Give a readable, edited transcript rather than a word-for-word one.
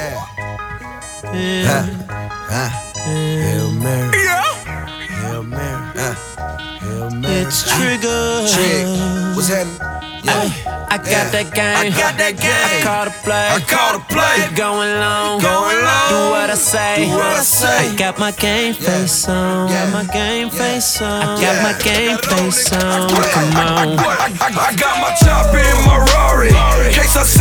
Hail Mary. Hail Mary. Hail Mary. It's Trigger. What's happening? I got that game. I call the play. It going long. Do what I say. I got my game face on. I got my game face on. Come on. I got my chopper in my Rari. In case I